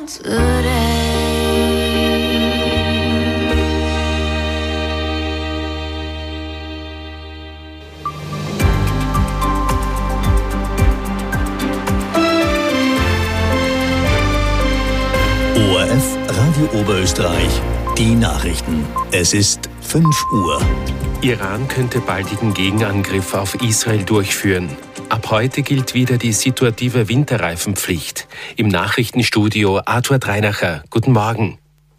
today. ORF Radio Oberösterreich, die Nachrichten. Es ist 5 Uhr. Iran könnte baldigen Gegenangriff auf Israel durchführen. Ab heute gilt wieder die situative Winterreifenpflicht. Im Nachrichtenstudio Arthur Dreinacher. Guten Morgen.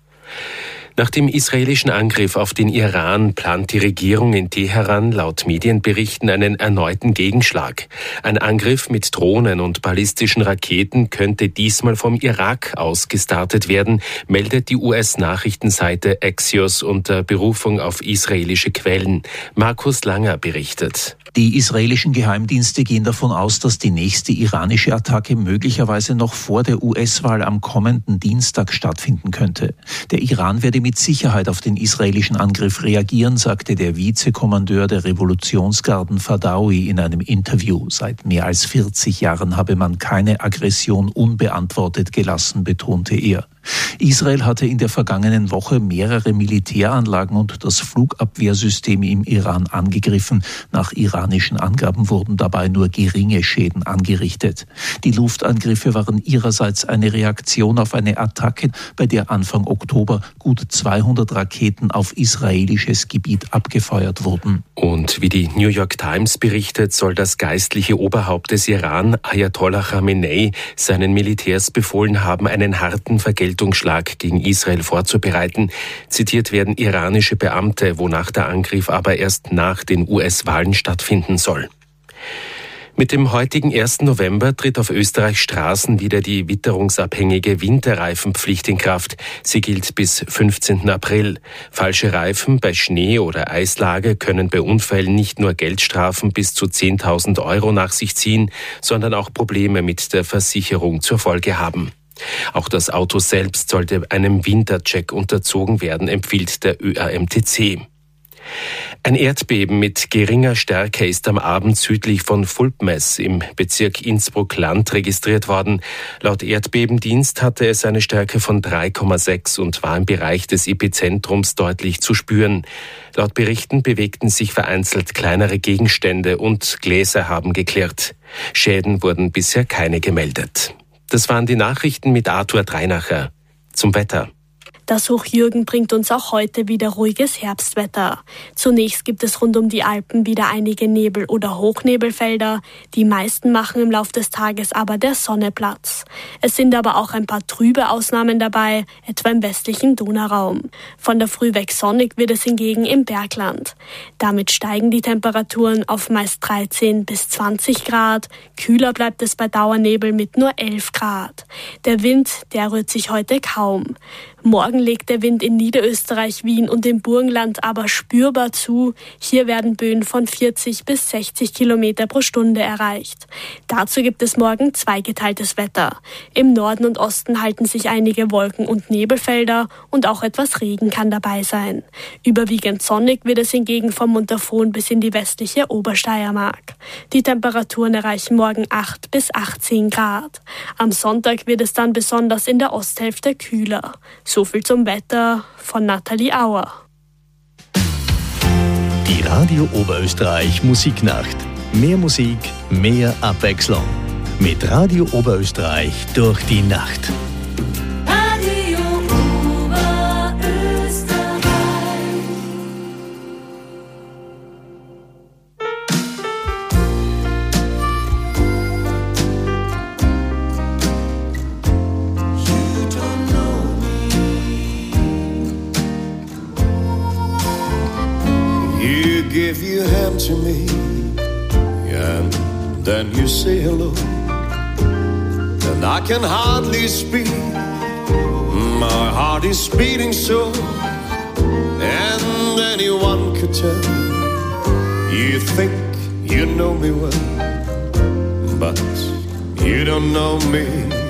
Nach dem israelischen Angriff auf den Iran plant die Regierung in Teheran laut Medienberichten einen erneuten Gegenschlag. Ein Angriff mit Drohnen und ballistischen Raketen könnte diesmal vom Irak aus gestartet werden, meldet die US-Nachrichtenseite Axios unter Berufung auf israelische Quellen. Markus Langer berichtet. Die israelischen Geheimdienste gehen davon aus, dass die nächste iranische Attacke möglicherweise noch vor der US-Wahl am kommenden Dienstag stattfinden könnte. Der Iran werde mit Sicherheit auf den israelischen Angriff reagieren, sagte der Vizekommandeur der Revolutionsgarden Fadawi in einem Interview. Seit mehr als 40 Jahren habe man keine Aggression unbeantwortet gelassen, betonte er. Israel hatte in der vergangenen Woche mehrere Militäranlagen und das Flugabwehrsystem im Iran angegriffen. Nach iranischen Angaben wurden dabei nur geringe Schäden angerichtet. Die Luftangriffe waren ihrerseits eine Reaktion auf eine Attacke, bei der Anfang Oktober gut 200 Raketen auf israelisches Gebiet abgefeuert wurden. Und wie die New York Times berichtet, soll das geistliche Oberhaupt des Iran, Ayatollah Khamenei, seinen Militärs befohlen haben, einen harten Vergeltungsschlag gegen Israel vorzubereiten. Zitiert werden iranische Beamte, wonach der Angriff aber erst nach den US-Wahlen stattfinden soll. Mit dem heutigen 1. November tritt auf Österreichs Straßen wieder die witterungsabhängige Winterreifenpflicht in Kraft. Sie gilt bis 15. April. Falsche Reifen bei Schnee- oder Eislage können bei Unfällen nicht nur Geldstrafen bis zu 10.000 € nach sich ziehen, sondern auch Probleme mit der Versicherung zur Folge haben. Auch das Auto selbst sollte einem Wintercheck unterzogen werden, empfiehlt der ÖAMTC. Ein Erdbeben mit geringer Stärke ist am Abend südlich von Fulpmes im Bezirk Innsbruck-Land registriert worden. Laut Erdbebendienst hatte es eine Stärke von 3,6 und war im Bereich des Epizentrums deutlich zu spüren. Laut Berichten bewegten sich vereinzelt kleinere Gegenstände und Gläser haben geklirrt. Schäden wurden bisher keine gemeldet. Das waren die Nachrichten mit Arthur Dreinacher. Zum Wetter. Das Hoch Jürgen bringt uns auch heute wieder ruhiges Herbstwetter. Zunächst gibt es rund um die Alpen wieder einige Nebel- oder Hochnebelfelder. Die meisten machen im Lauf des Tages aber der Sonne Platz. Es sind aber auch ein paar trübe Ausnahmen dabei, etwa im westlichen Donauraum. Von der Früh weg sonnig wird es hingegen im Bergland. Damit steigen die Temperaturen auf meist 13 bis 20 Grad. Kühler bleibt es bei Dauernebel mit nur 11 Grad. Der Wind, der rührt sich heute kaum. Morgen legt der Wind in Niederösterreich, Wien und im Burgenland aber spürbar zu. Hier werden Böen von 40 bis 60 Kilometer pro Stunde erreicht. Dazu gibt es morgen zweigeteiltes Wetter. Im Norden und Osten halten sich einige Wolken- und Nebelfelder und auch etwas Regen kann dabei sein. Überwiegend sonnig wird es hingegen vom Montafon bis in die westliche Obersteiermark. Die Temperaturen erreichen morgen 8 bis 18 Grad. Am Sonntag wird es dann besonders in der Osthälfte kühler. So viel zum Wetter von Nathalie Auer. Die Radio Oberösterreich Musiknacht. Mehr Musik, mehr Abwechslung. Mit Radio Oberösterreich durch die Nacht. Radio Oberösterreich. Give your hand to me and then you say hello, and I can hardly speak, my heart is beating so, and anyone could tell, you think you know me well, but you don't know me.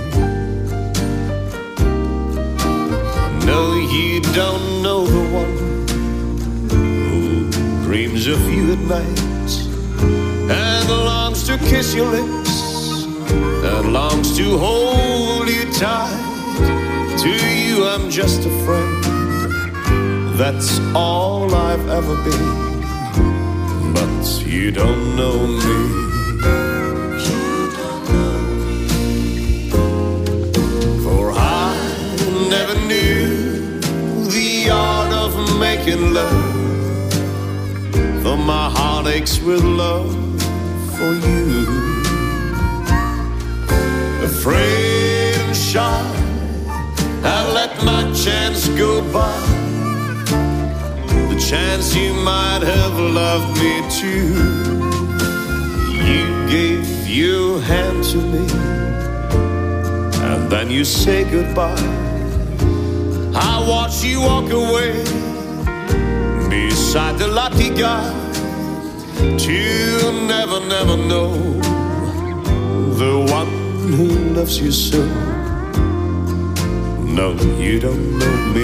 No, you don't know the one dreams of you at night and longs to kiss your lips and longs to hold you tight. To you I'm just a friend, that's all I've ever been. But you don't know me. For I never knew the art of making love, though my heart aches with love for you. Afraid and shy, I let my chance go by, the chance you might have loved me too. You gave your hand to me, and then you say goodbye. I watch you walk away beside the lucky guy, to never, never know the one who loves you so. No, you don't know me.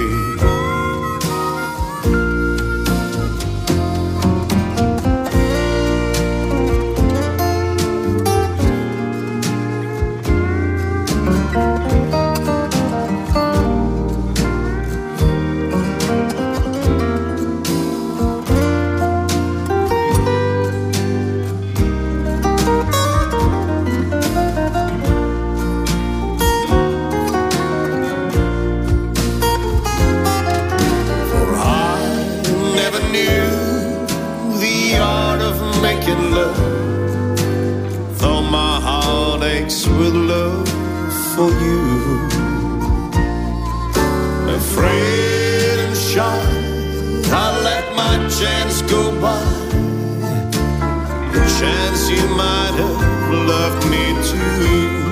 With love for you, afraid and shy, I let my chance go by, the chance you might have loved me too.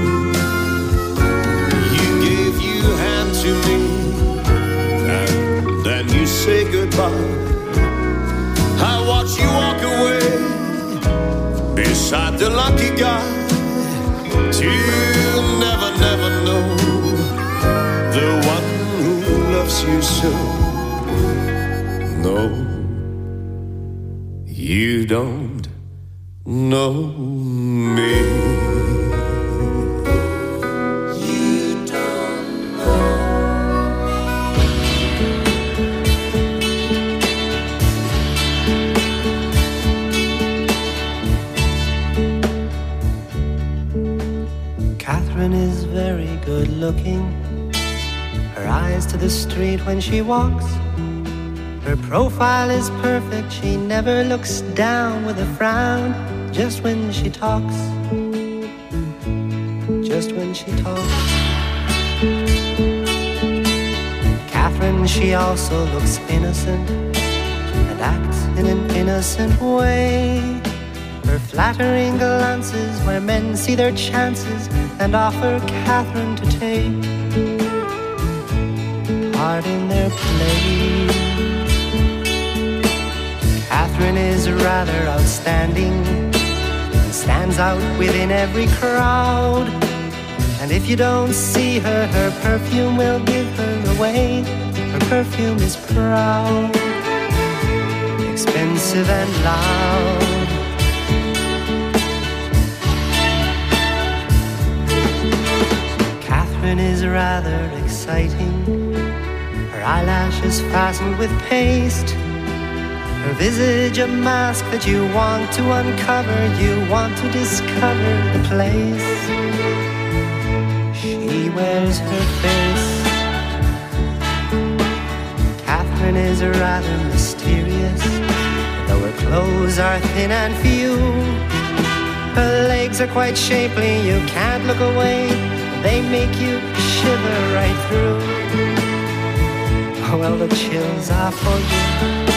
You gave your hand to me, and then you say goodbye. I watch you walk away beside the lucky guy, to never, never know the one who loves you so. No, you don't know me. You don't know Catherine is very good looking, her eyes to the street when she walks. Her profile is perfect, she never looks down with a frown. Just when she talks, just when she talks. Catherine, she also looks innocent and acts in an innocent way. Her flattering glances where men see their chances and offer Catherine to take part in their play. Catherine is rather outstanding and stands out within every crowd. And if you don't see her, her perfume will give her away. Her perfume is proud, expensive and loud. Catherine is rather exciting, her eyelashes fastened with paste, her visage a mask that you want to uncover, you want to discover the place. She wears her face. Catherine is rather mysterious, though her clothes are thin and few. Her legs are quite shapely, you can't look away, they make you shiver right through. Well, the chills are for you.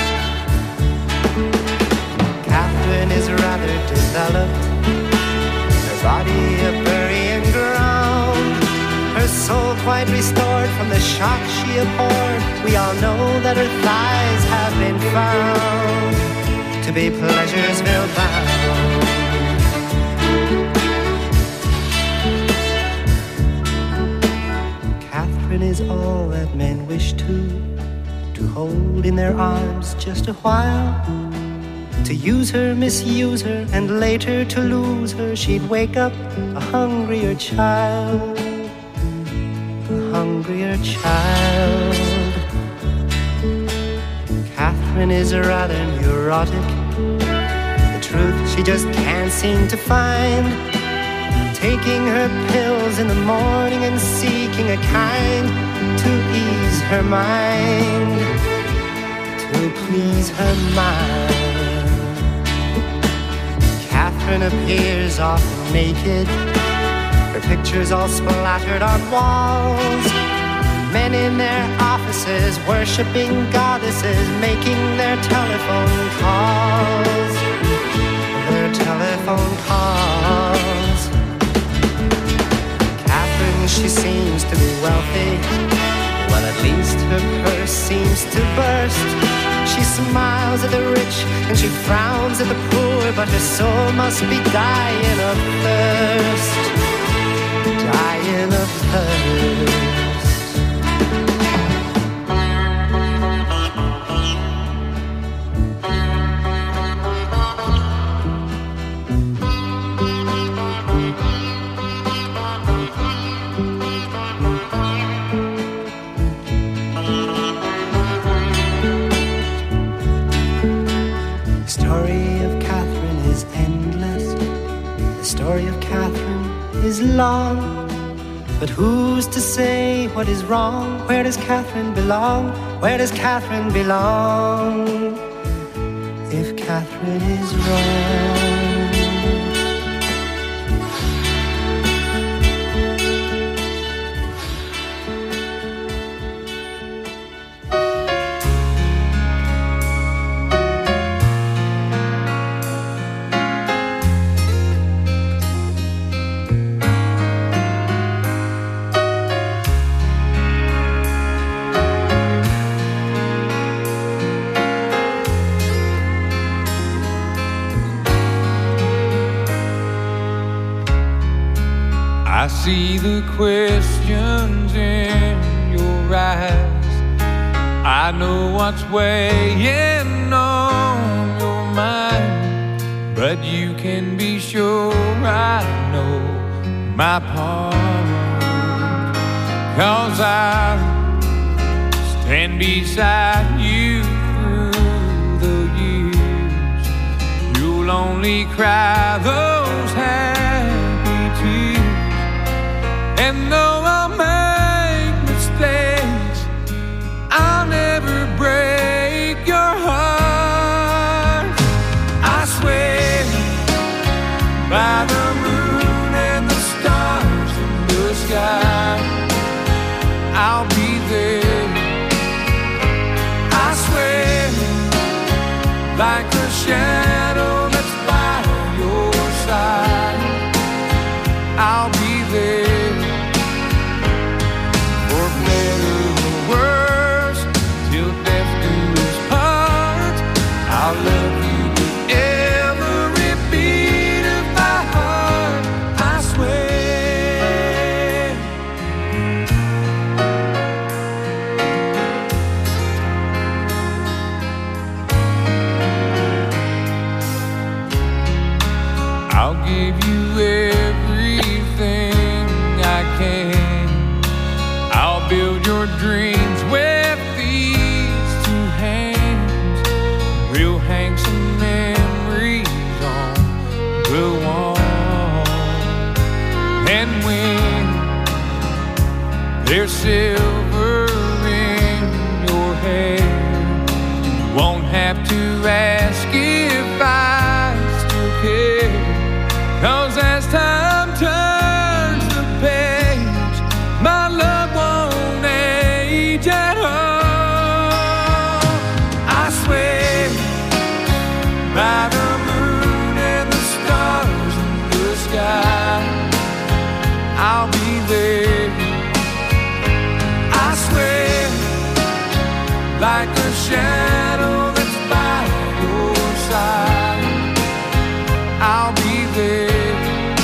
Catherine is rather developed, her body a burying ground, her soul quite restored from the shock she abhorred. We all know that her thighs have been found to be Pleasuresville bound. Catherine is all that men wish to hold in their arms just a while. To use her, misuse her, and later to lose her, she'd wake up a hungrier child, a hungrier child. Catherine is rather neurotic. The truth she just can't seem to find. Taking her pills in the morning and seeking a kind to ease her mind, to please her mind. Catherine appears often naked, her pictures all splattered on walls. Men in their offices worshipping goddesses, making their telephone calls. Their telephone calls. Catherine, she seems to be wealthy. Well, at least her purse seems to burst. She smiles at the rich and she frowns at the poor, but her soul must be dying of thirst. Dying of thirst. Is long, but who's to say what is wrong? Where does Catherine belong? Where does Catherine belong? If Catherine is wrong. I see the questions in your eyes. I know what's weighing on your mind, but you can be sure I know my part. 'Cause I stand beside you through the years. You'll only cry those happy tears. And though I'll make mistakes, I'll never break your heart. I swear by the moon and the stars in the sky, I'll be there. I swear like a shadow that's by your side, I'll be there. I'll love you with every beat of my heart, I swear. I'll give you everything I can. I'll build your dreams with these two hands. We'll hang some memories on the wall. And when there's silver in your hair, you won't have to ask if I still care. 'Cause as time turns the page, my love won't age at all. I swear by the moon and the stars in the sky, I'll be there. I swear like a shadow that's by your side, I'll be there.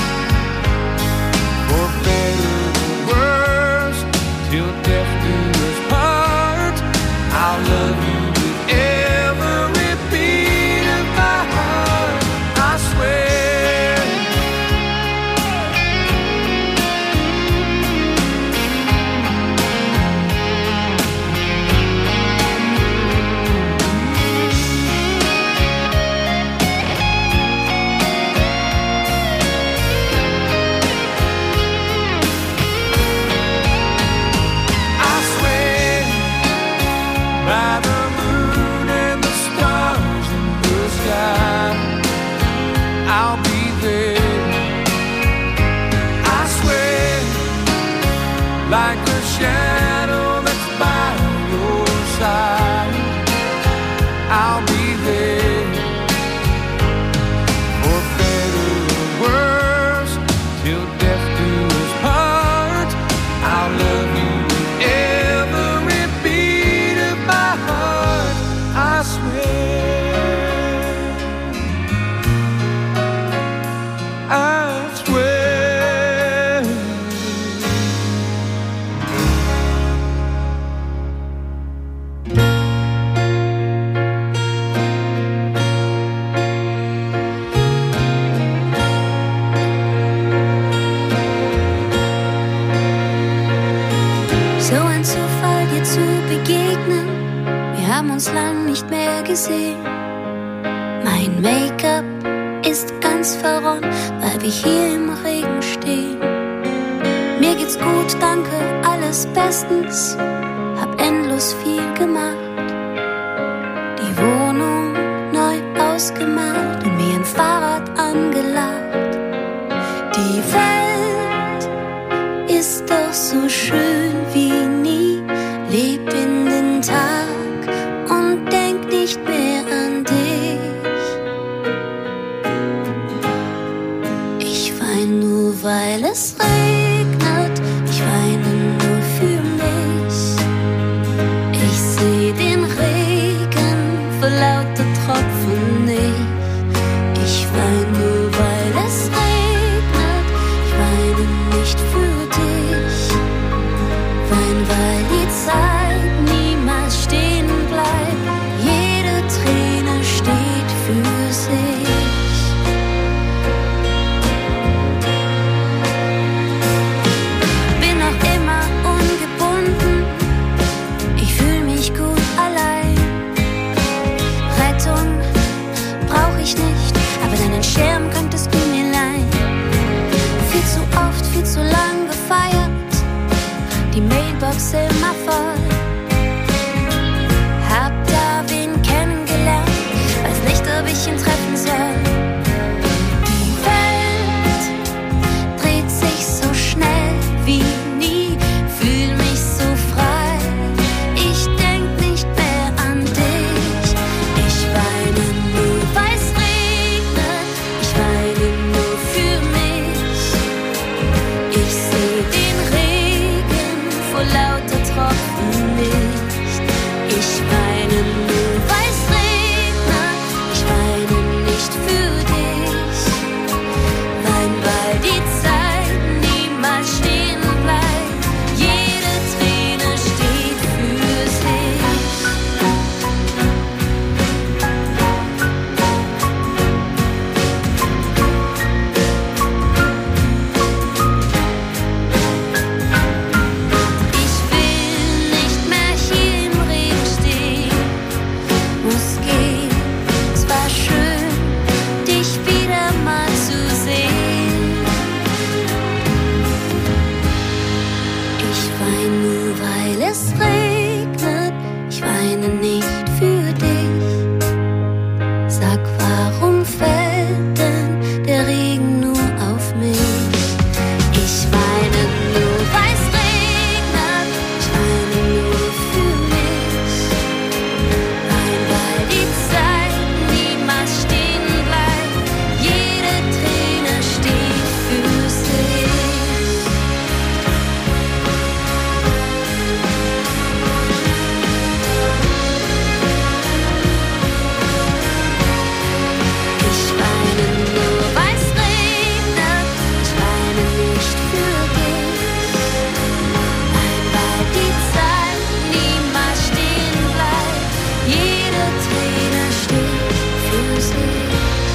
For better or worse, till death do us part, I'll love you with every beat of my heart, I swear. uns lang nicht mehr gesehen. Mein Make-up ist ganz verronnen, weil wir hier im Regen stehen. Mir geht's gut, danke, alles bestens. Hab endlos viel gemacht. Die Wohnung neu ausgemalt und mir ein Fahrrad angelacht. Die Welt ist doch so schön wie nie. Leb in den Tag und denk nicht mehr an dich. Ich wein nur, weil es regnet. Ich weine nur für mich. Ich seh den Regen vor lauter Tropfen nicht. Ich wein nur, weil es regnet. Ich weine nicht für dich. Wein, weil die Zeit niemals stehen bleibt. Jede Träne steht für sich. Bin noch immer ungebunden. Ich fühl mich gut allein. Rettung brauch ich nicht, aber deinen Schirm könntest du mir leihen. Viel zu oft, viel zu lang gefeiert. Die Mailbox immer voll. Hab da wen kennengelernt, weiß nicht, ob ich ihn treffen soll. Die Welt dreht sich so schnell wie nie, fühl mich so frei. Ich denk nicht mehr an dich. Ich weine nur, weil's regnet. Ich weine nur für mich. Ich seh den Regen vor lauter Tropfen nicht. Ich weine nur, weil's regnet. Ich weine nicht für dich. Wein, weil die Zeit niemals stehen bleibt. Jede Träne steht für sich. Ich will nicht mehr hier im Regen stehen, muss gehen. Es war schön, dich wieder mal zu sehen. Ich weine nur, weil es regnet. Ich weine nicht für dich. Sag, warum fällt denn der Regen nur auf mich? Ich weine nur, weil's regnet. Ich weine nur für mich. Wein, weil die Zeit niemals stehen bleibt. Jede Träne steht für sich. Ich weine nur, weil's regnet. Ich weine nicht für dich. Wein, weil die Zeit niemals stehen bleibt. Jede Träne steht für sich.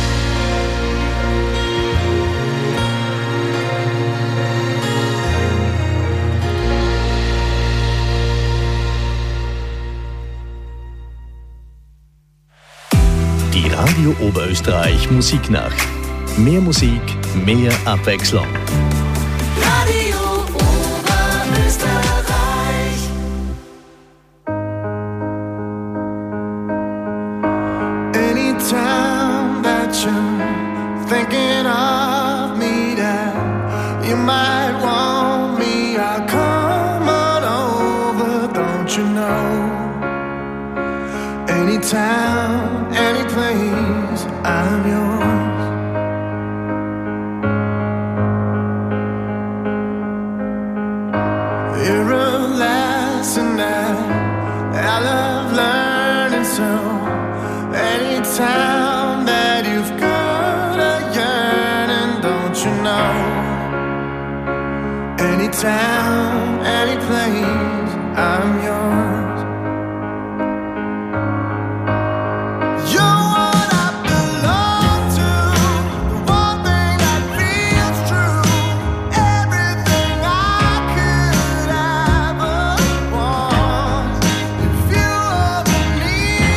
Die Radio Oberösterreich Musiknacht. Mehr Musik, mehr Abwechslung. Radio Oberösterreich. Anytime that you're thinking of me, that you might want me, I'll come on over, don't you know? Anytime, any place, I'm yours. You're a lesson that I love learning, so anytime that you've got a yearning, don't you know? Anytime, any place, I'm yours. You're what I belong to, the one thing that feels true, everything I could ever want. If you ever need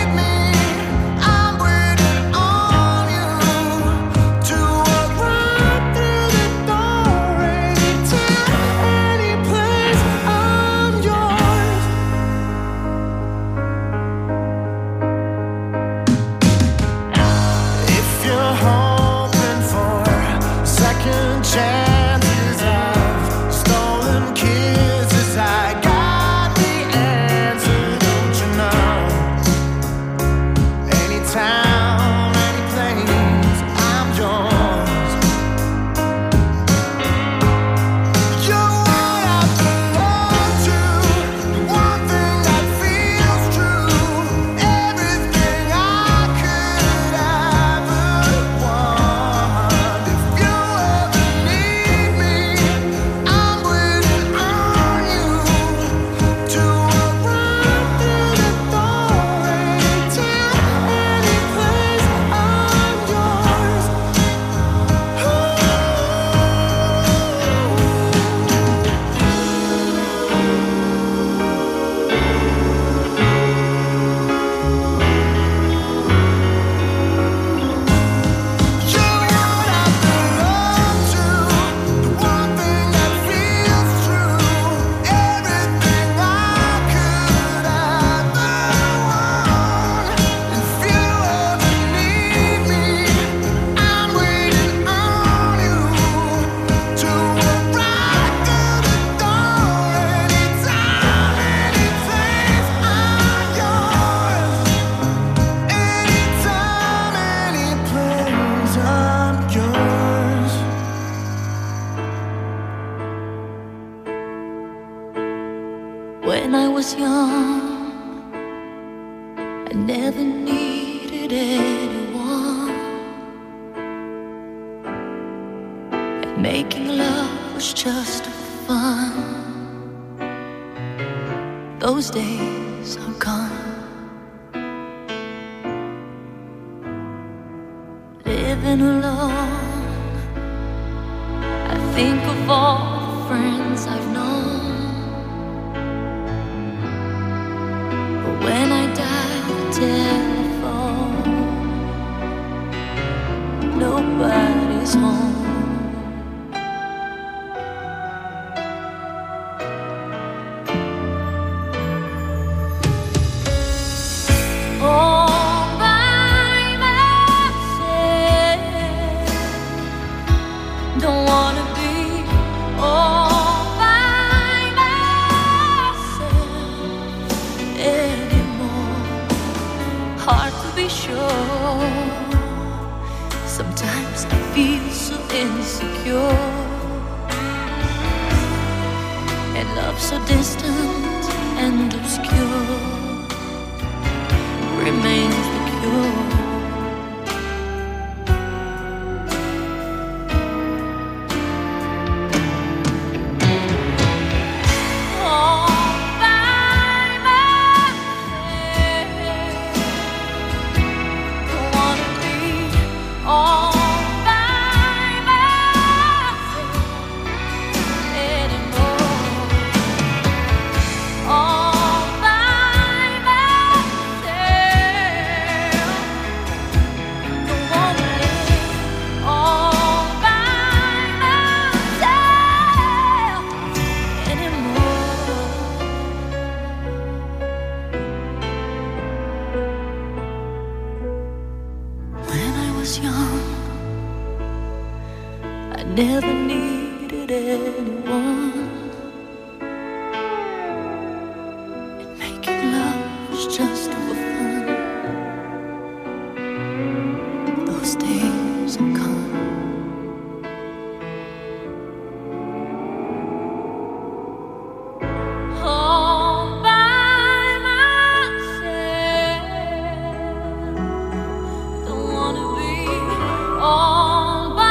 When I was young, I never needed anyone, and making love was just fun. Those days are gone. Living alone, I think of all the friends I've known. But when I dial the telephone, nobody's home. Sometimes I feel so insecure, and love so distant and obscure remains the cure. Never needed anyone, and making love was just for fun. Those days are gone. All by myself, don't wanna be all by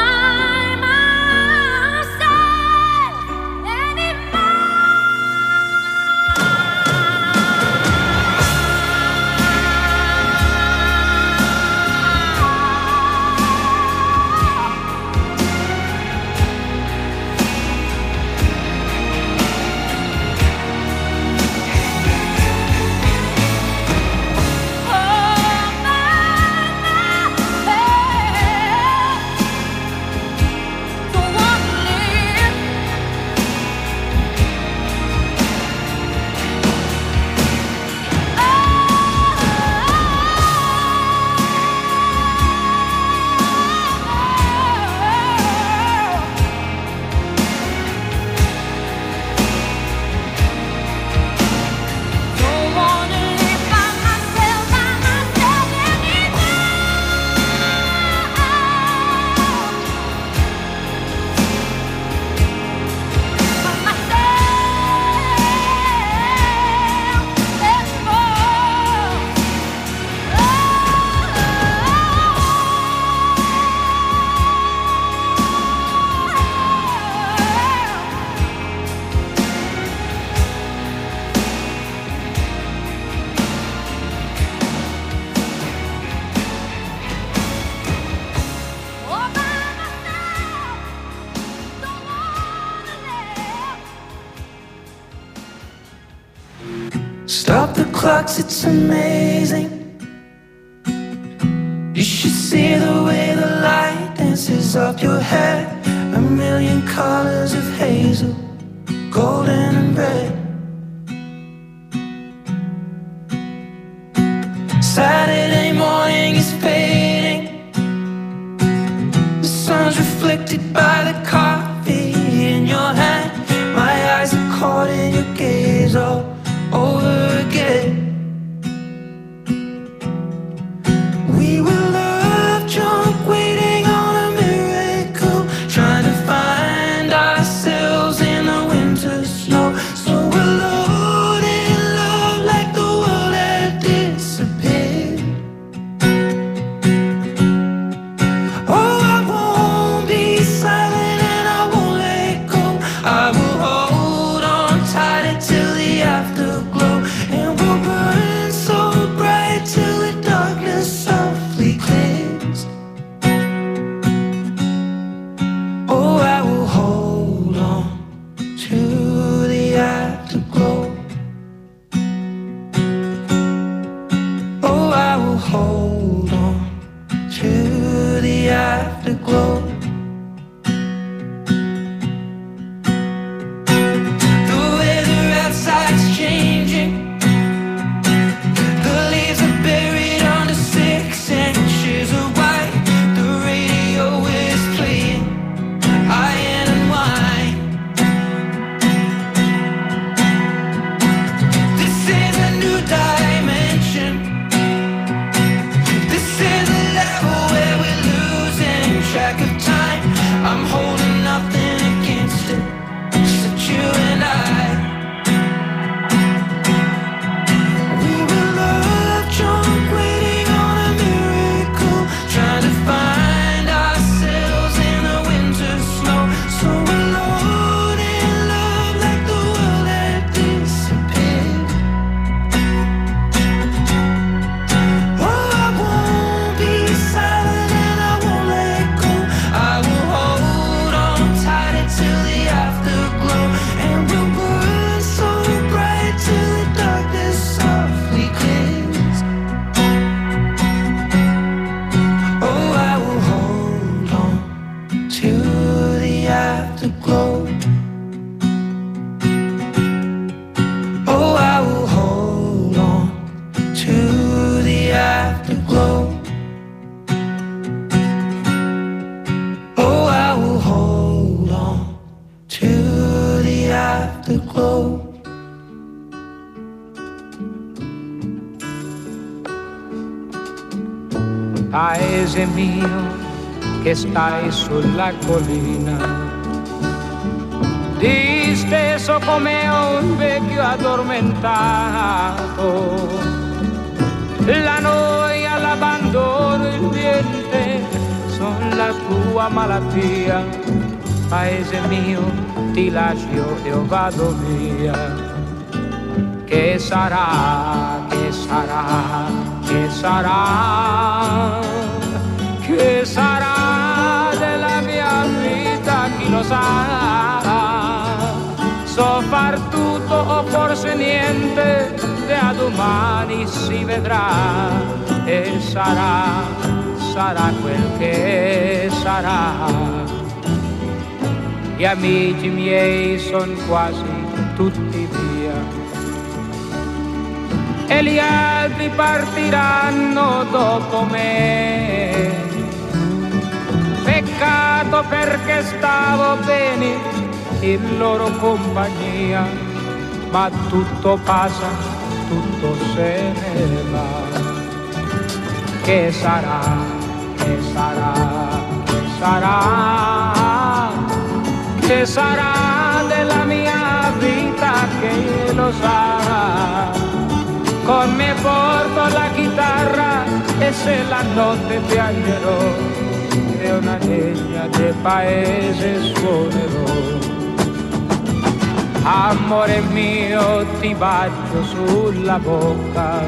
Stop the clocks, it's amazing. You should see the way the light dances up your hair. A million colors of hazel, golden and red. Saturday morning is fading. The sun's reflected by the coffee in your hand. My eyes are caught in your gaze all over again. We were love drunk, waiting on a miracle, trying to find ourselves in the winter snow. So we're loading glow. Paese mio che stai sulla collina, disteso come un vecchio addormentato, la noia, l'abbandono, il niente sono la tua malattia. Paese mio, ti lascio e io vado via. Che sarà, che sarà, che sarà, che sarà della mia vita, chi lo sa. So far tutto o forse niente, da domani si vedrà. E sarà, sarà quel che sarà. Gli amici miei son quasi tutti via e gli altri partiranno dopo me. Peccato perché stavo bene in loro compagnia, ma tutto passa, tutto se ne va. Che sarà, che sarà, che sarà, che sarà della mia vita, che lo sa. Con me porto la chitarra e se la notte piangerò e una legna del paese suonerò. Amore mio, ti bacio sulla bocca,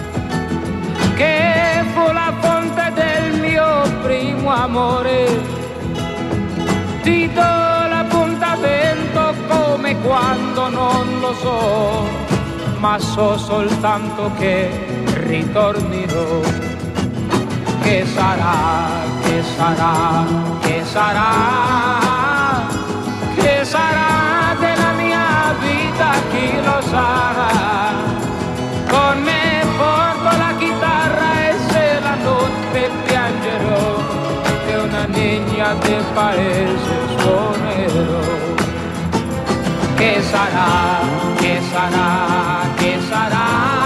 che fu la fonte del mio primo amore. Ti do l'appuntamento come quando non lo so, ma so soltanto che ritornerò. Che sarà, che sarà, che sarà, che sarà della mia vita, chi lo sa. Con me porto la chitarra e se la notte piangerò e una legna del paese suonerò. Che sarà, che sarà, che sarà,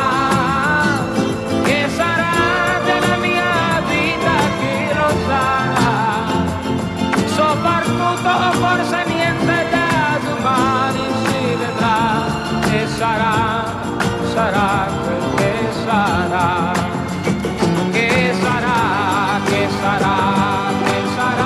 che sarà della mia vita, chi lo sa. So far tutto, forse niente, da domani si vedrà. E sarà, sarà quel che sarà. Che sarà, che sarà, che sarà.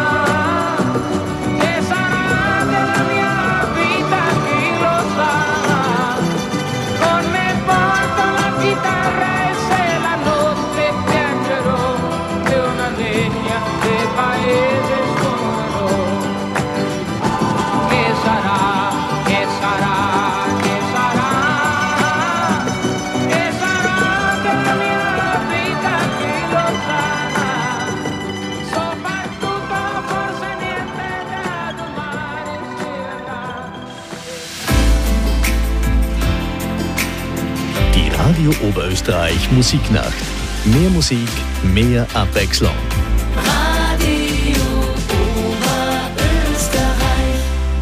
Radio Oberösterreich Musiknacht. Mehr Musik, mehr Abwechslung. Radio Oberösterreich.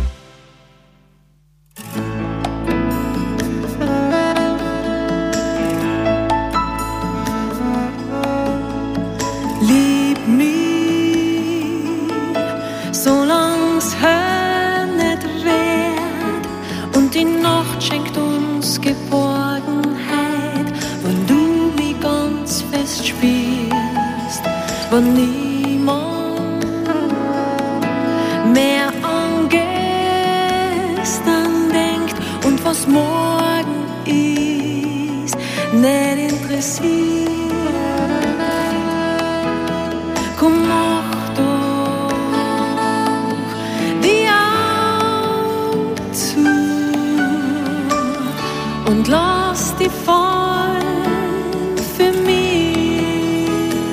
Lieb mich, solang's hell nicht wird und die Nacht schenkt uns Geborgenheit, wenn du mich ganz fest spürst, wenn niemand mehr an gestern denkt und was morgen ist, nicht interessiert. Komm, mach doch die Augen zu und lass die fallen für mich.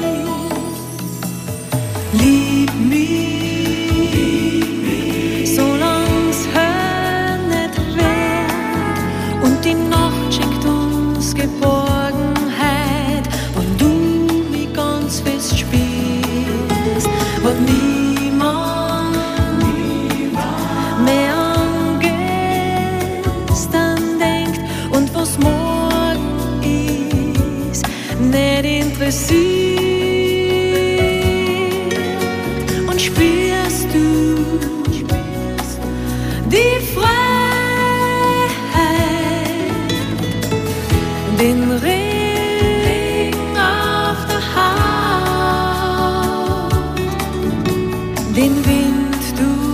Lieb mich, solang's hell nicht wird und die Nacht schenkt uns Geborgenheit, wenn du mich ganz fest spürst, wenn niemand mehr an interessiert und spürst du die Freiheit, den Ring auf der Haut, den Wind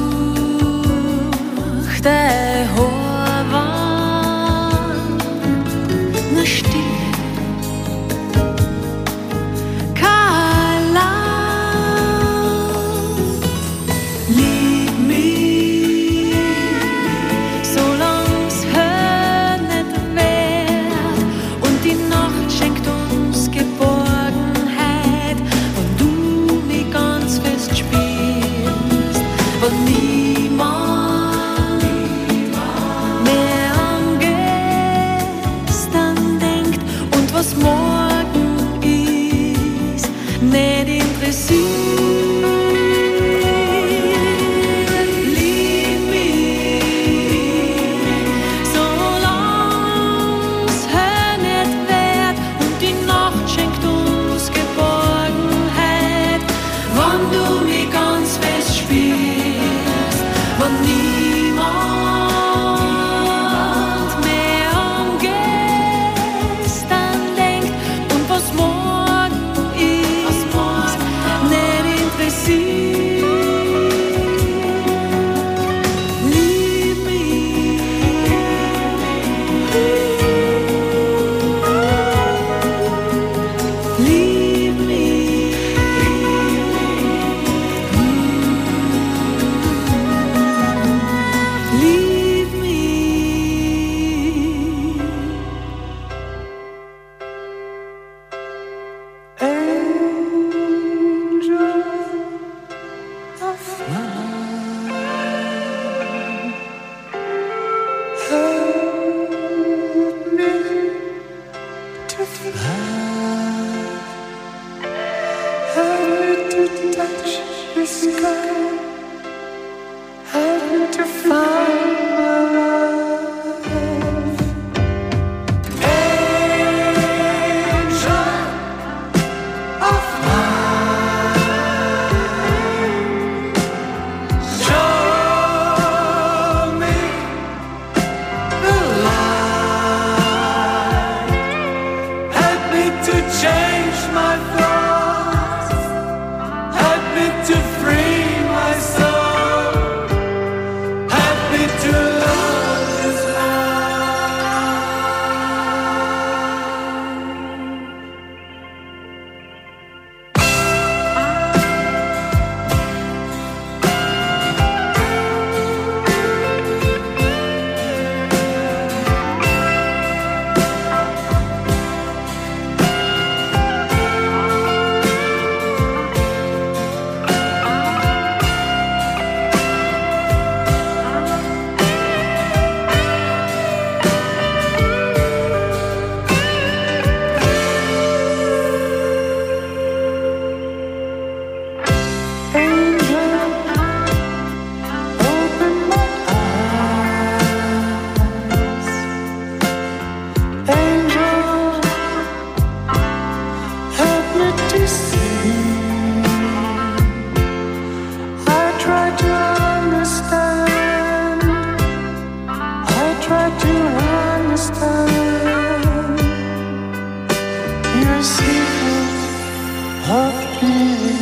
durch dein Horwand, nur Stille, kein Laut. Lieb mich, solang's Hör nicht wert und die Nacht schenkt uns Geborgenheit, wenn du mich ganz fest spürst, wenn niemand mehr an gestern denkt und was morgen ist, nicht interessiert. Lieb mich, solang's Hör nicht wert und die Nacht schenkt uns Geborgenheit, wenn du mich ganz fest spürst, wenn niemand mehr an gestern denkt und was morgen ist, nicht interessiert. Lieb mich, lieb mich, lieb mich. Angel of mine, help me to fly, help me to touch the sky, help me to find my love. Angel of mine, show me the light, help me to change my thoughts, help me to free my soul, help me to love this Angel, open my eyes. Angel, help me to see. I try to understand. I try to understand your secret of being.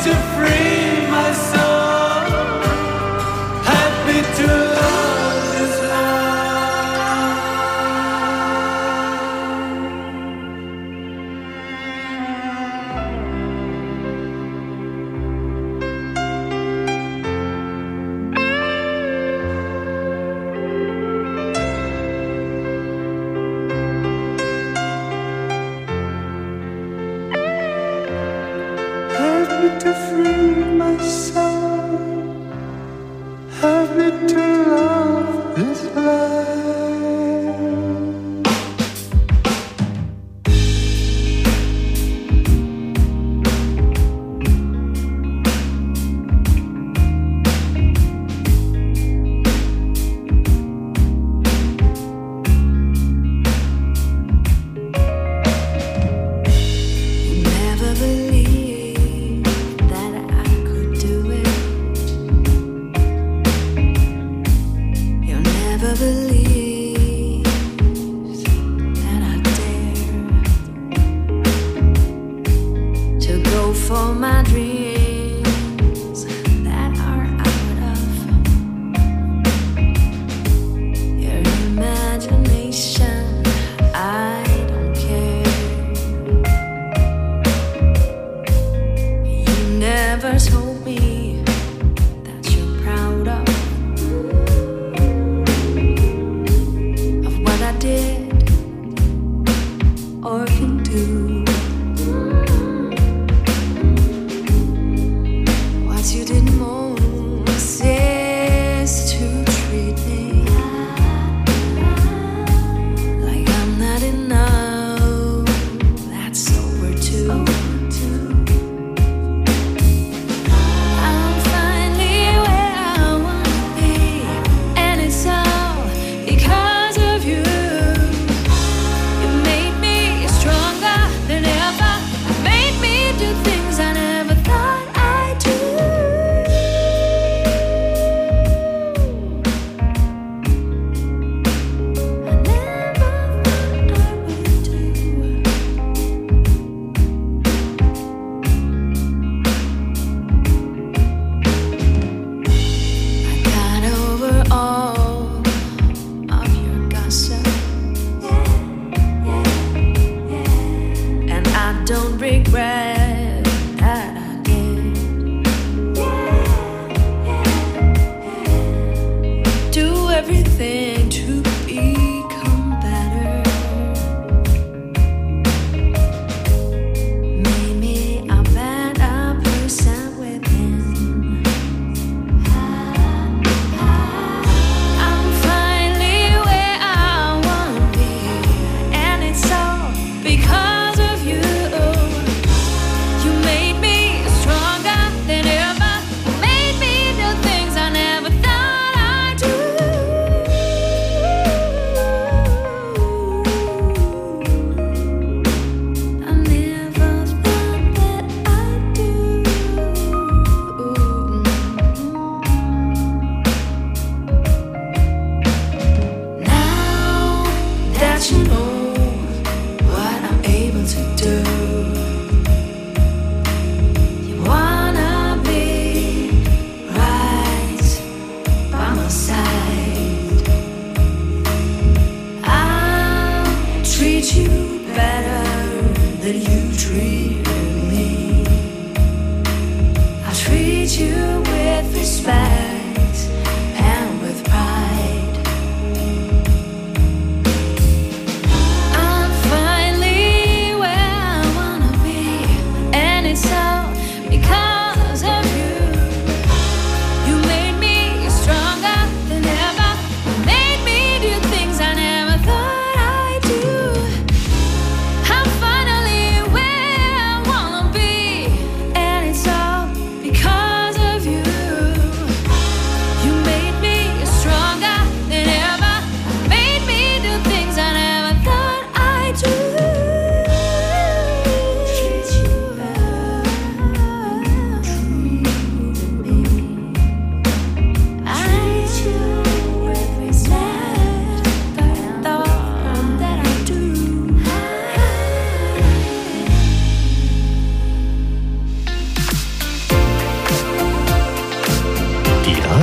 to free my soul, happy to love this life. Happy to free my soul, happy to love this life. Never believed that I could do it. You never believed that I dare to go for my dreams that are out of your imagination. I don't care. You never told me that you're proud of what I did or can do. What you did most is to treat me like I'm not enough. That's over too.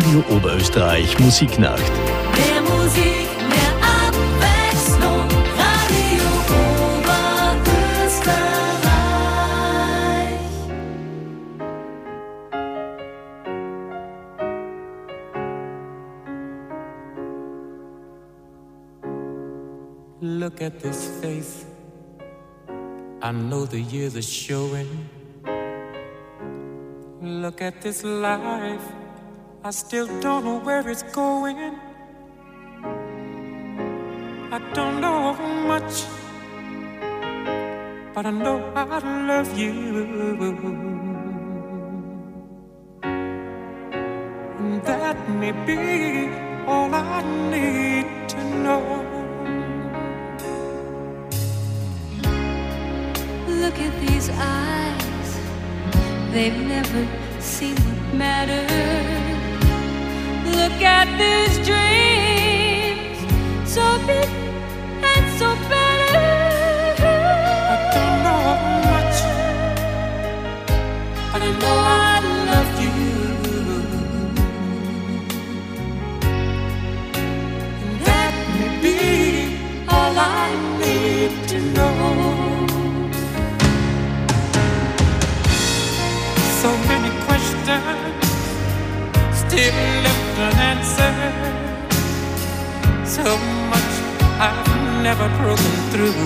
Radio Oberösterreich Musiknacht. Mehr Musik, mehr Abwechslung. Radio Oberösterreich. Look at this face. I know the years are showing. Look at this life. I still don't know where it's going. I don't know much, but I know I love you. And that may be all I need to know. Look at these eyes, they've never seen what matters. Look at these dreams, so big and so better. I don't know much, but I know I love you. And that may be all I need to know. So many questions still left unanswered. So much I've never broken through.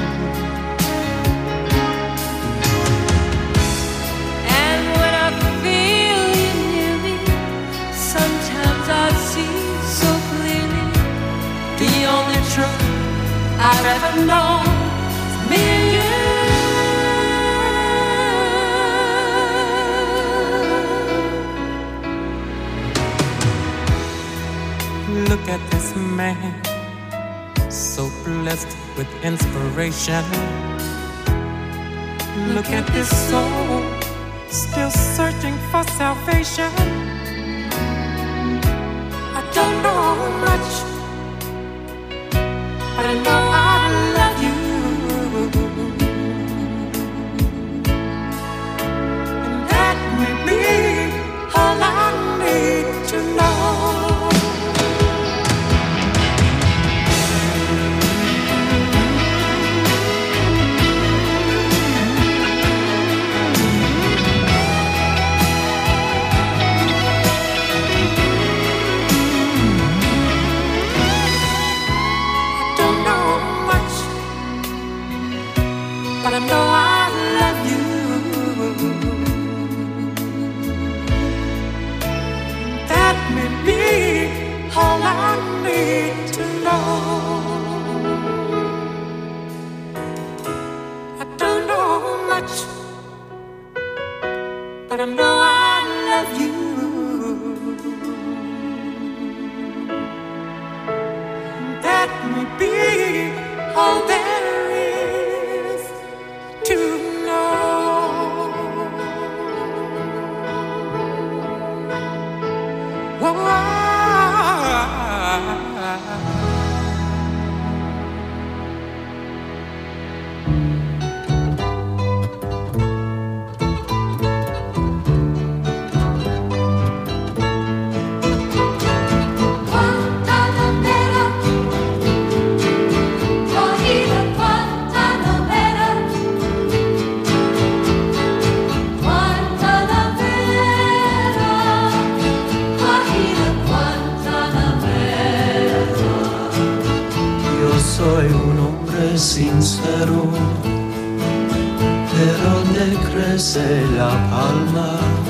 And when I feel you near me, sometimes I see so clearly the only truth I've ever known is me and you. Look at this man, so blessed with inspiration. Look at this soul, still searching for salvation. I don't know much, but I know I love you. And that may be all I need to know. But I know I love you. That may be all I need to know. I don't know much, but I know I love you. That may be all there is to know. Whoa. Soy un hombre sincero, de donde crece la palma.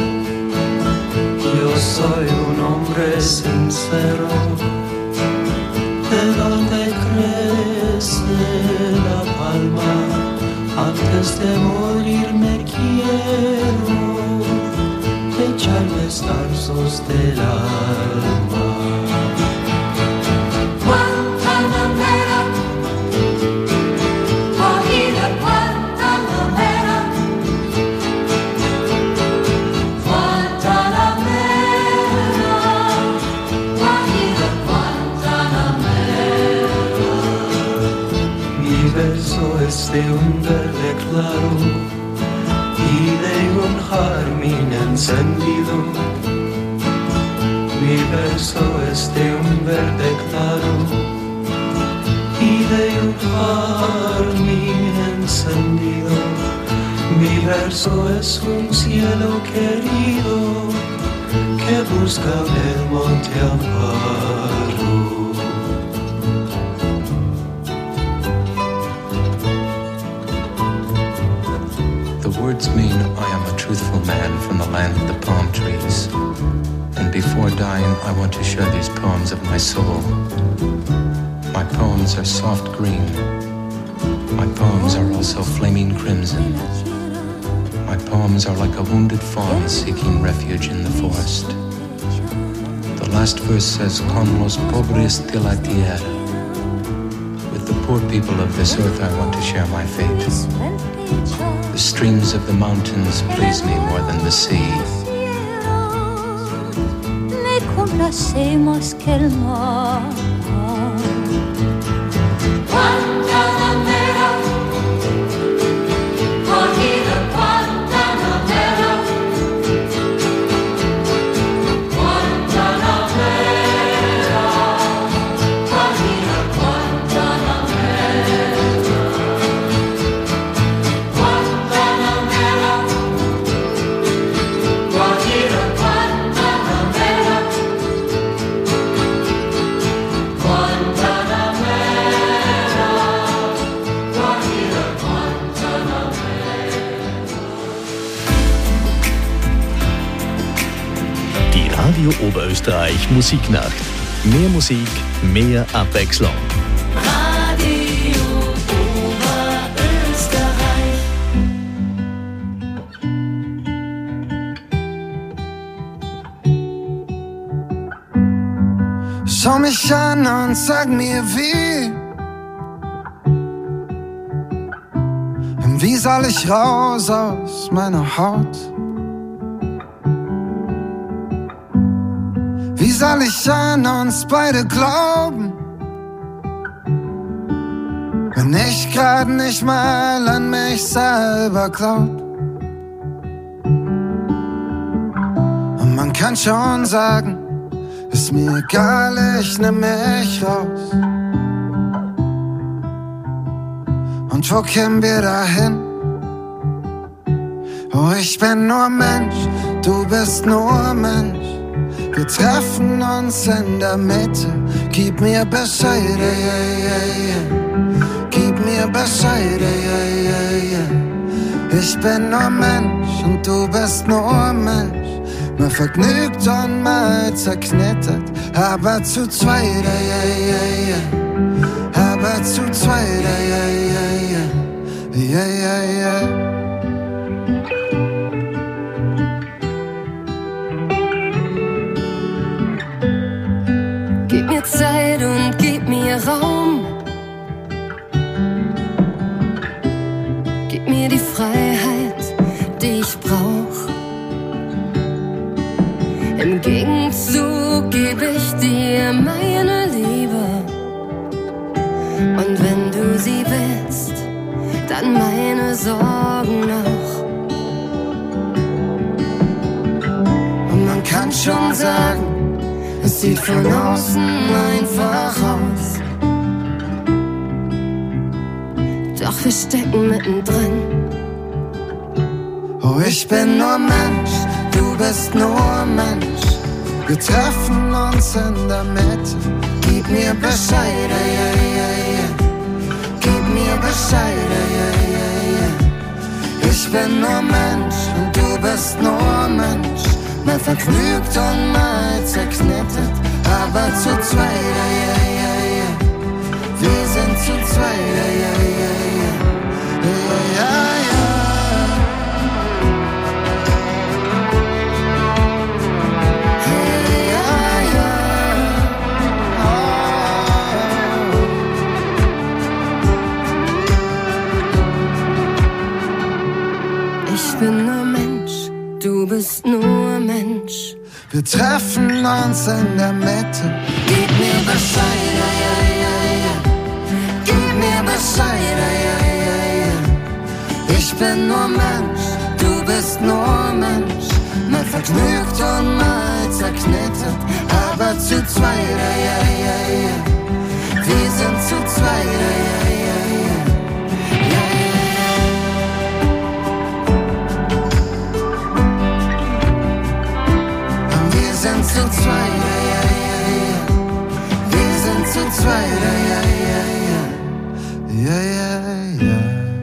Yo soy un hombre sincero, de donde crece la palma. Antes de morir me quiero echar los tarzos del alma. Es de un verde claro y de un jazmín encendido. mi verso es de un verde claro y de un jardín encendido. Mi verso es un cielo querido que busca el monte Amparo. The words mean I am a truthful man from the land of the palm trees. And before dying, I want to share these poems of my soul. My poems are soft green. My poems are also flaming crimson. My poems are like a wounded fawn seeking refuge in the forest. The last verse says, Con los pobres de la tierra. With the poor people of this earth, I want to share my fate. The streams of the mountains please me more than the sea. Le complacemos que el mar. Guantanamera, corrida Guantanamera, Guantanamera, corrida Guantanamera, Guantanamera, corrida Guantanamera, Die Radio Oberösterreich Musiknacht. Mehr Musik, mehr Abwechslung. Radio Oberösterreich. Schau mich an und sag mir wie. Wie soll ich raus aus meiner Haut? Wie soll ich an uns beide glauben, wenn ich grad nicht mal an mich selber glaub? Und man kann schon sagen, ist mir egal, ich nehm mich raus. Und wo kämen wir dahin? Oh, ich bin nur Mensch, du bist nur Mensch. Wir treffen uns in der Mitte. Gib mir Bescheid, gib mir Bescheid, Ich bin nur Mensch und du bist nur Mensch. Mal vergnügt und mal zerknittert, aber zu zweit, aber zu zweit, Gib mir Zeit und gib mir Raum. Gib mir die Freiheit, die ich brauch. Im Gegenzug geb ich dir meine Liebe. Und wenn du sie willst, dann meine Sorgen auch. Und man kann schon sagen, es sieht von außen einfach aus. Doch wir stecken mittendrin. Oh, ich bin nur Mensch, du bist nur Mensch. Wir treffen uns in der Mitte. Gib mir Bescheid, gib mir Bescheid, Ich bin nur Mensch und du bist nur Mensch. Mal vergnügt und mal zerknittert, aber zu zweit, Wir sind zu zweit, Ich bin nur Mensch, du bist nur Mensch. Wir treffen uns in der Mitte. Gib mir Bescheid, gib mir Bescheid, Ich bin nur Mensch, du bist nur Mensch. Mal vergnügt und mal zerknittert, aber zu zweit, ja, ja, ja. Wir sind zu zweit, ja, ja, ja. Ja, ja. Und wir sind zu zweit, ja, ja, ja. Wir sind zu zweit, ja, ja, ja, ja. Ja, ja, ja.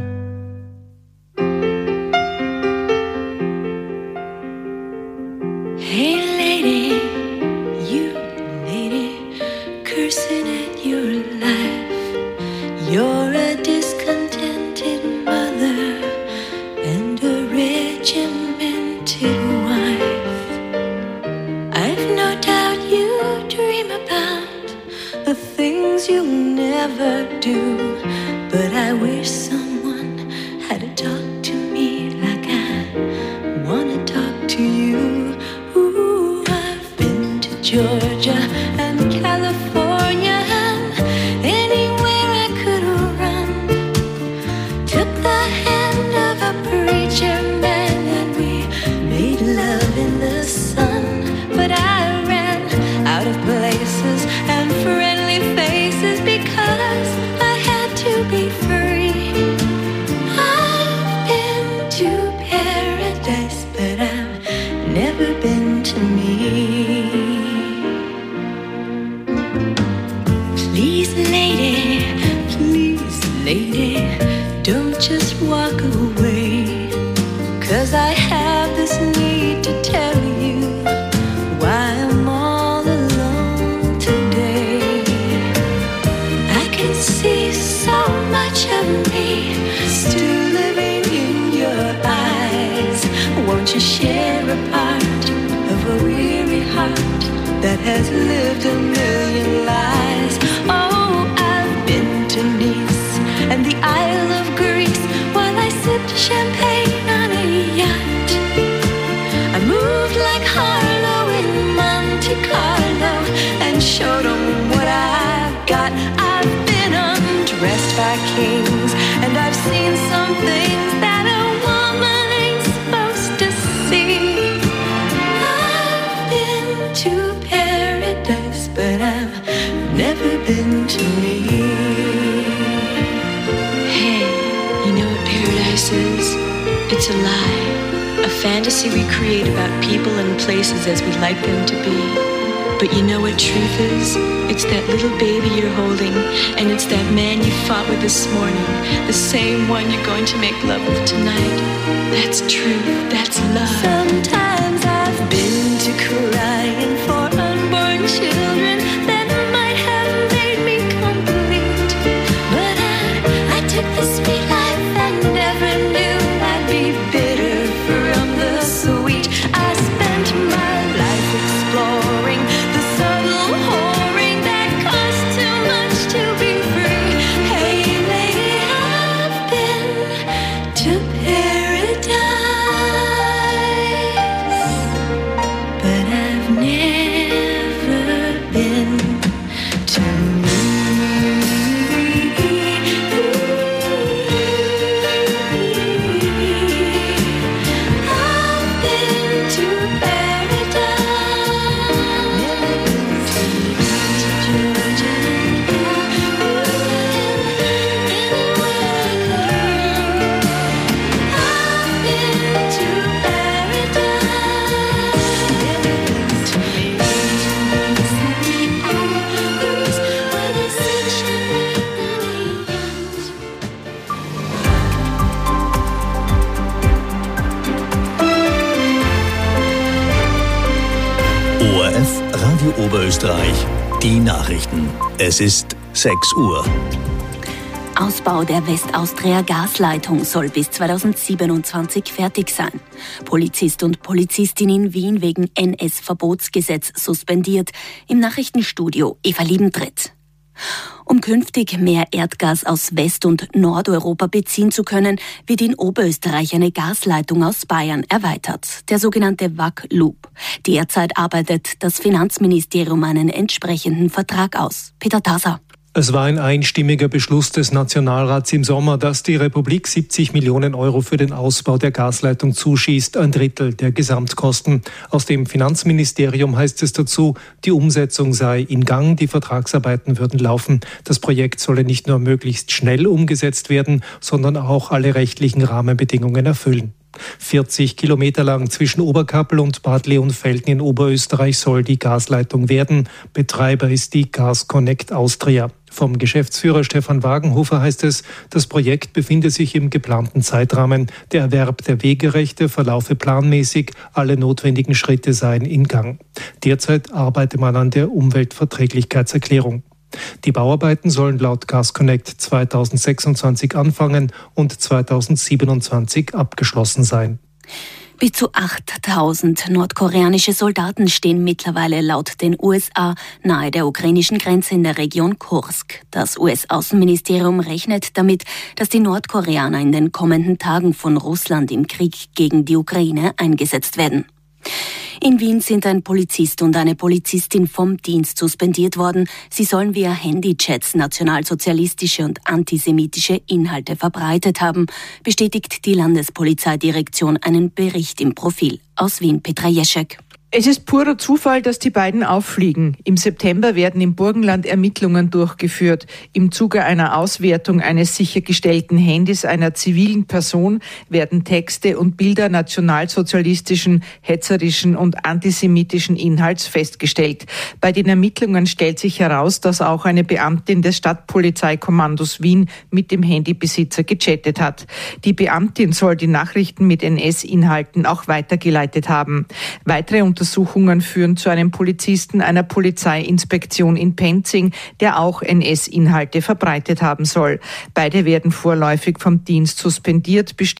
Hey lady, you lady, cursing at your life. You're a discontented mother and a regimented wife. I've no doubt you dream about the things you'll never do, but I wish someone had to talk to me like I wanna talk to you. Ooh, I've been to Georgia and California and anywhere I could run. Took the hand of a preacher man and we made love in the sun. But I ran out of places and friendly faces because I had to be free. I've been to paradise, but I've never been to me. Please, lady, don't just walk away, 'cause I have this need to tell you why I'm all alone today. I can see so much of me still living in your eyes. Won't you share a part of a weary heart that has lived a million lies? Oh, I've been to Nice and the Isle of Greece while I sipped champagne on a yacht. I moved like Harlow in Monte Carlo and showed them what I've got. I've been undressed by kings and I've seen some things that a woman ain't supposed to see. I've been to paradise, but I've never been to me. Hey, you know what paradise is? It's a lie, a fantasy we create about people and places as we'd like them to be. But you know what truth is? It's that little baby you're holding, and it's that man you fought with this morning, the same one you're going to make love with tonight. That's truth, that's love. Sometimes I've been to crying for unborn children that might have made me complete. But I took the sweet life and never knew I'd be bitter from the sweet. I spent my life exploring the subtle whoring that costs too much to be free. Hey lady, I've been to paradise, but I've never been to me. I've been to paradise, never been to Georgia and California, anywhere I could. I've been to paradise, never been to me. When I sit ORF Radio Oberösterreich, die Nachrichten. Es ist 6 Uhr. Ausbau der Westaustria-Gasleitung soll bis 2027 fertig sein. Polizist und Polizistin in Wien wegen NS-Verbotsgesetz suspendiert. Im Nachrichtenstudio Eva Liebentritt. Um künftig mehr Erdgas aus West- und Nordeuropa beziehen zu können, wird in Oberösterreich eine Gasleitung aus Bayern erweitert, der sogenannte WAG-Loop. Derzeit arbeitet das Finanzministerium einen entsprechenden Vertrag aus. Peter Taser. Es war ein einstimmiger Beschluss des Nationalrats im Sommer, dass die Republik 70 Millionen Euro für den Ausbau der Gasleitung zuschießt, 1/3 der Gesamtkosten. Aus dem Finanzministerium heißt es dazu, die Umsetzung sei in Gang, die Vertragsarbeiten würden laufen. Das Projekt solle nicht nur möglichst schnell umgesetzt werden, sondern auch alle rechtlichen Rahmenbedingungen erfüllen. 40 Kilometer lang zwischen Oberkappel und Bad Leonfelden in Oberösterreich soll die Gasleitung werden. Betreiber ist die Gas Connect Austria. Vom Geschäftsführer Stefan Wagenhofer heißt es, das Projekt befinde sich im geplanten Zeitrahmen. Der Erwerb der Wegerechte verlaufe planmäßig, alle notwendigen Schritte seien in Gang. Derzeit arbeite man an der Umweltverträglichkeitserklärung. Die Bauarbeiten sollen laut Gas Connect 2026 anfangen und 2027 abgeschlossen sein. Bis zu 8.000 nordkoreanische Soldaten stehen mittlerweile laut den USA nahe der ukrainischen Grenze in der Region Kursk. Das US-Außenministerium rechnet damit, dass die Nordkoreaner in den kommenden Tagen von Russland im Krieg gegen die Ukraine eingesetzt werden. In Wien sind ein Polizist und eine Polizistin vom Dienst suspendiert worden. Sie sollen via Handychats nationalsozialistische und antisemitische Inhalte verbreitet haben, bestätigt die Landespolizeidirektion einen Bericht im Profil. Aus Wien, Petra Jeschek. Es ist purer Zufall, dass die beiden auffliegen. Im September werden im Burgenland Ermittlungen durchgeführt. Im Zuge einer Auswertung eines sichergestellten Handys einer zivilen Person werden Texte und Bilder nationalsozialistischen, hetzerischen und antisemitischen Inhalts festgestellt. Bei den Ermittlungen stellt sich heraus, dass auch eine Beamtin des Stadtpolizeikommandos Wien mit dem Handybesitzer gechattet hat. Die Beamtin soll die Nachrichten mit NS-Inhalten auch weitergeleitet haben. Weitere Untersuchungen führen zu einem Polizisten einer Polizeiinspektion in Penzing, der auch NS-Inhalte verbreitet haben soll. Beide werden vorläufig vom Dienst suspendiert,